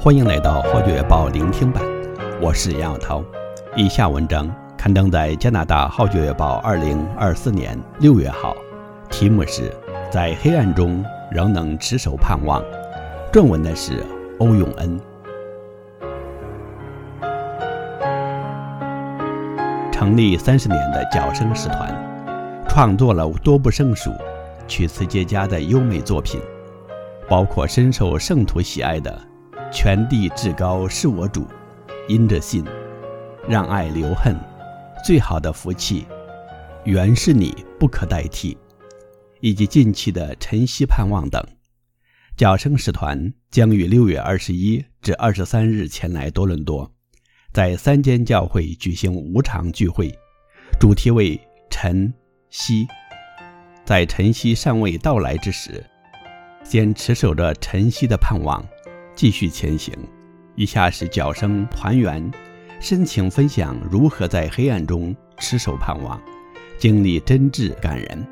欢迎来到号角月报聆听版，我是杨晓涛。以下文章刊登在加拿大号角月报2024年6月号，题目是在黑暗中仍能持守盼望，撰文的是欧永恩。成立30年的角声使团，创作了多不胜数、曲词皆佳的优美作品，包括深受圣徒喜爱的《全地至高是我主》、因着信、让爱留恨、最好的福气、原是你不可代替，以及近期的晨曦盼望等。角声使团将于6月21至23日前来多伦多，在3间教会举行5场聚会，主题为晨曦。在晨曦尚未到来之时，先持守着晨曦的盼望，继续前行。以下是角声团员深情分享如何在黑暗中持守盼望，经历真挚感人。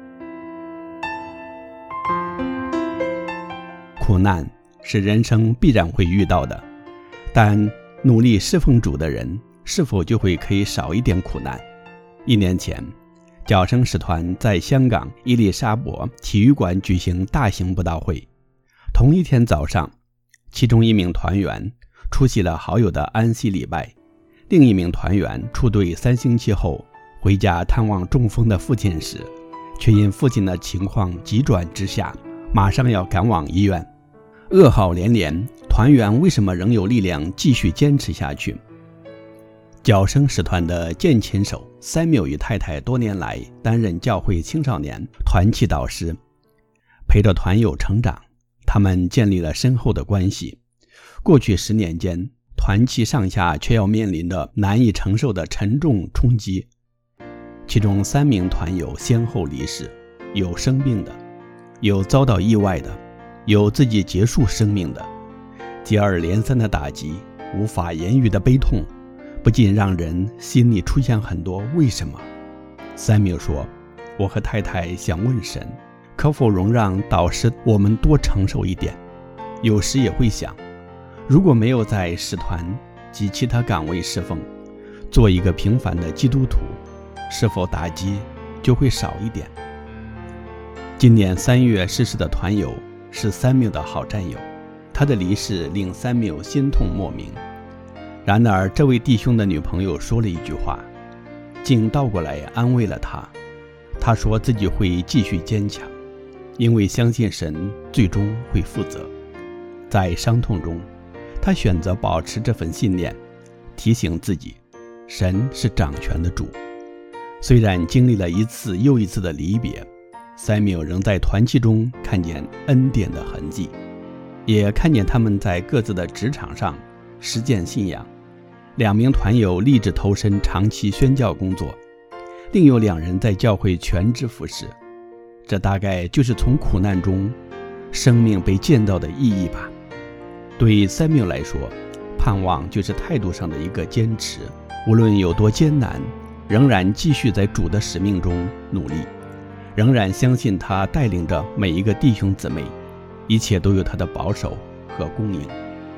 苦难是人生必然会遇到的，但努力侍奉主的人是否就会可以少一点苦难？1年前，角声使团在香港伊丽莎伯体育馆举行大型布道会。同一天早上，其中1名团员出席了好友的安息礼拜，另1名团员出队3星期后回家探望中风的父亲时，却因父亲的情况急转直下，马上要赶往医院。噩耗连连，团员为什么仍有力量继续坚持下去？角声使团的键琴手Samuel与太太多年来担任教会青少年团契导师，陪着团友成长，他们建立了深厚的关系。过去10年间，团契上下却要面临着难以承受的沉重冲击。其中3名团友先后离世，有生病的，有遭到意外的，有自己结束生命的。接二连三的打击，无法言喻的悲痛，不禁让人心里出现很多为什么。Samuel说，我和太太想问神，可否容让导师我们多承受一点？有时也会想，如果没有在使团及其他岗位侍奉，做一个平凡的基督徒，是否打击就会少一点？今年3月逝世的团友是Samuel的好战友，他的离世令Samuel心痛莫名。然而这位弟兄的女朋友说了一句话，竟倒过来安慰了他。他说自己会继续坚强，因为相信神最终会负责。在伤痛中，他选择保持这份信念，提醒自己，神是掌权的主。虽然经历了一次又一次的离别，Samuel仍在团契中看见恩典的痕迹，也看见他们在各自的职场上实践信仰。2名团友立志投身长期宣教工作，另有2人在教会全职服侍。这大概就是从苦难中生命被建造的意义吧。对Samuel来说，盼望就是态度上的一个坚持，无论有多艰难，仍然继续在主的使命中努力，仍然相信他带领着每一个弟兄姊妹，一切都有他的保守和供应。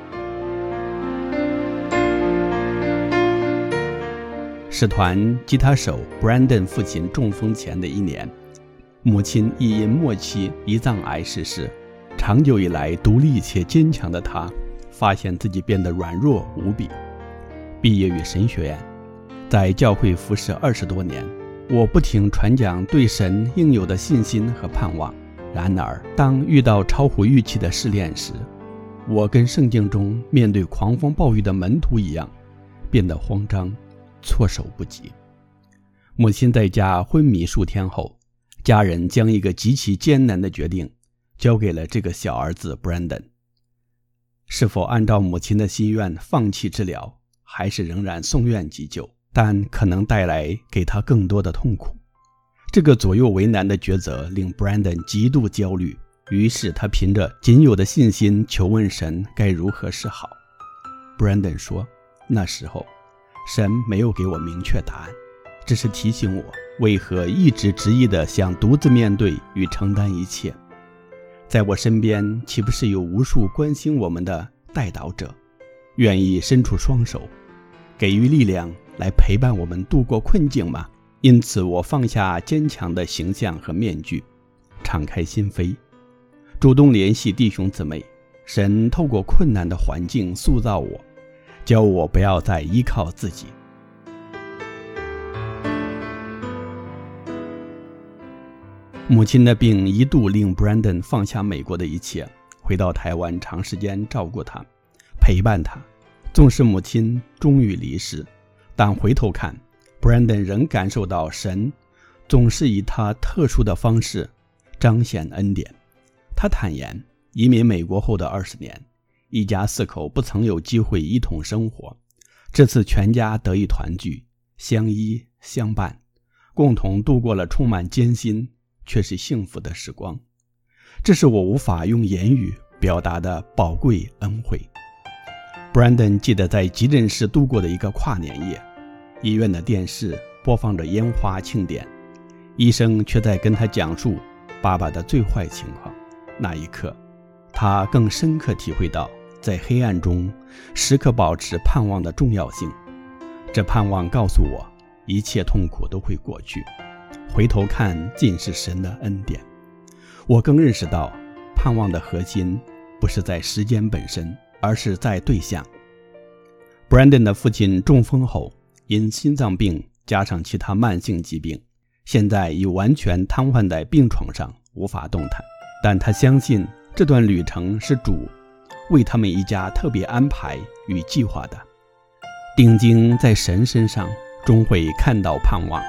使团吉他手 Brandon 父亲中风前的1年，母亲亦因末期胰脏癌逝世。长久以来独立且坚强的他，发现自己变得软弱无比。毕业于神学院，在教会服侍20多年，我不停传讲对神应有的信心和盼望。然而当遇到超乎预期的试炼时，我跟圣经中面对狂风暴雨的门徒一样，变得慌张，措手不及。母亲在家昏迷数天后，家人将一个极其艰难的决定交给了这个小儿子 Brandon。 是否按照母亲的心愿放弃治疗，还是仍然送院急救，但可能带来给他更多的痛苦。这个左右为难的抉择令 Brandon 极度焦虑，于是他凭着仅有的信心求问神该如何是好。 Brandon 说，那时候神没有给我明确答案，只是提醒我为何一直执意地想独自面对与承担一切。在我身边岂不是有无数关心我们的代祷者， 愿意伸出双手，给予力量来陪伴我们度过困境吗？因此我放下坚强的形象和面具，敞开心扉，主动联系弟兄姊妹。神透过困难的环境塑造我，教我不要再依靠自己。母亲的病一度令 Brandon 放下美国的一切，回到台湾长时间照顾他，陪伴他。纵使母亲终于离世，但回头看， Brandon 仍感受到神总是以他特殊的方式彰显恩典。他坦言，移民美国后的20年，一家4口不曾有机会一同生活，这次全家得以团聚，相依相伴，共同度过了充满艰辛却是幸福的时光。这是我无法用言语表达的宝贵恩惠。 Brandon 记得在急诊室度过的一个跨年夜，医院的电视播放着烟花庆典，医生却在跟他讲述爸爸的最坏情况。那一刻，他更深刻体会到在黑暗中时刻保持盼望的重要性。这盼望告诉我，一切痛苦都会过去，回头看尽是神的恩典。我更认识到，盼望的核心不是在时间本身，而是在对象。 Brandon 的父亲中风后，因心脏病加上其他慢性疾病，现在已完全瘫痪在病床上，无法动弹。但他相信这段旅程是主为他们一家特别安排与计划的。定睛在神身上，终会看到盼望。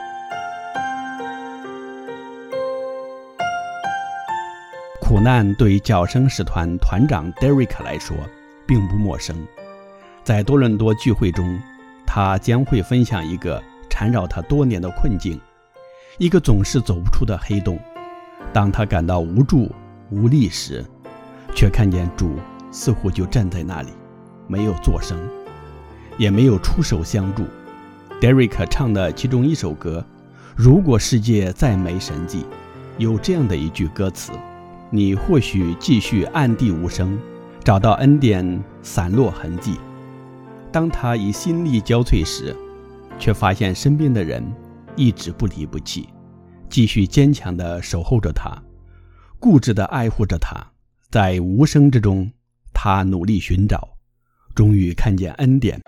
苦难对角声使团团长 Derek 来说并不陌生。在多伦多聚会中，他将会分享一个缠绕他多年的困境，一个总是走不出的黑洞。当他感到无助无力时，却看见主似乎就站在那里，没有作声，也没有出手相助。 Derek 唱的其中一首歌《如果世界再没神迹》有这样的一句歌词：你或许继续暗地无声，找到恩典散落痕迹。当他已心力交瘁时，却发现身边的人一直不离不弃，继续坚强地守候着他，固执地爱护着他。在无声之中，他努力寻找，终于看见恩典。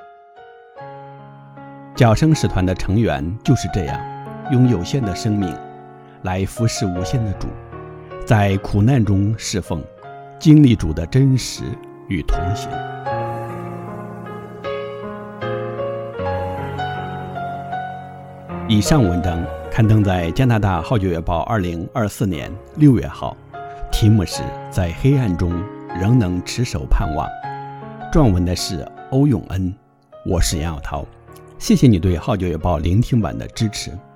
角声使团的成员就是这样，用有限的生命来服侍无限的主，在苦难中侍奉，经历主的真实与同行。以上文章刊登在加拿大号角月报2024年6月号，题目是在黑暗中仍能持守盼望，撰文的是欧永恩。我是杨晓涛，谢谢你对号角月报聆听版的支持。